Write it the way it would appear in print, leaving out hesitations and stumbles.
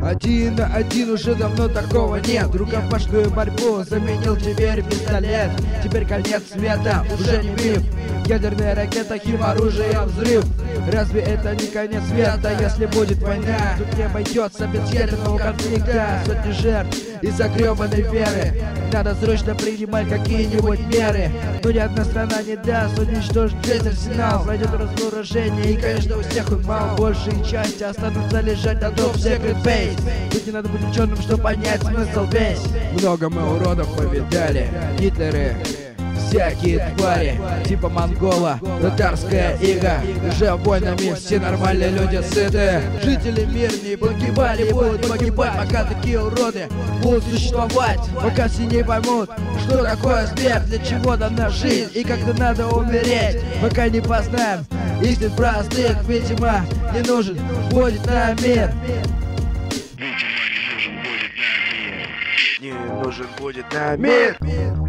Один на один уже давно такого нет. Рукопашную борьбу заменил теперь пистолет. Теперь конец света уже не миф. Ядерная ракета, химоружие, взрыв. Разве это не конец света, если будет война? Тут не обойдется без ядерного конфликта. Сотни жертв из-за гребаной веры. Надо срочно принимать какие-нибудь меры. Но ни одна страна не даст уничтожить весь арсенал. Пройдет разоружение и, конечно, у всех он мал. Большие части останутся лежать на топ Secret Base. Тут не надо быть ученым, чтобы понять смысл весь. Много мы уродов повидали. Гитлеры, всякие твари, типа монгола, татарская ига. Уже войнами все нормальные люди сыты. Жители мирные погибали, будут погибать, пока такие уроды будут существовать. Пока все не поймут, что такое смерть, для чего дана жизнь и когда надо умереть. Пока не познаем истин простых, видимо, не нужен будет нам мир. Не нужен будет нам мир.